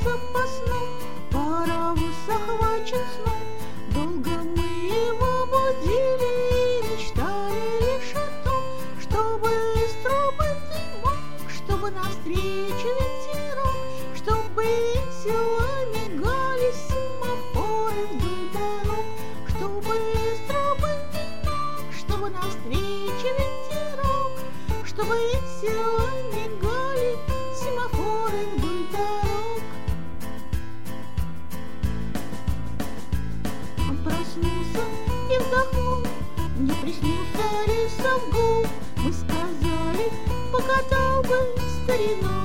запасном, паровоз захвачен сном. Долго мы его будили и мечтали лишь о том, чтобы быстро быть дымок, чтобы навстречу ветерок, чтобы весело мигали семафоры вдоль дорог, чтобы быстро быть дымок, чтобы навстречу ветерок, чтобы весело мигали семафоры вдоль дорог. Он проснулся и вздохнул, мне приснился лесов гул. Мы сказали, покатал бы старину.